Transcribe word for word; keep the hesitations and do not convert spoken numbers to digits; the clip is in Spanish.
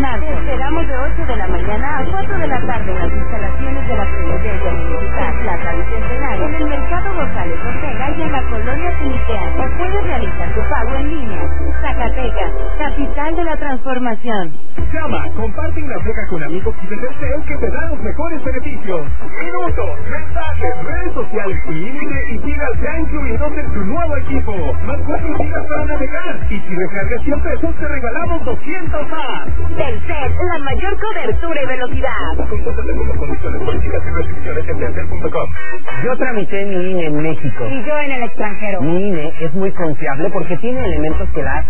marzo. Te esperamos de ocho de la mañana a cuatro de la tarde en las instalaciones de la Presidencia Municipal, Plaza Bicentenario, en el Mercado González Ortega y en la Colonia Finiquea. O puedes realizar tu pago en línea. Zacatecas, capital de la transformación. Llama, comparte y navega con amigos y te deseo que te dan los mejores beneficios. Minutos, mensajes, redes sociales y límite y gigas ya incluidos en tu nuevo equipo. Más cuatro gigas para navegar. Y si recargas cien pesos te regalamos doscientos más. Telcel, la mayor cobertura y velocidad. Consulta las condiciones, políticas y restricciones en telcel punto com. Yo tramité mi I N E en México. Y yo en el extranjero. Mi I N E es muy confiable porque tiene elementos que la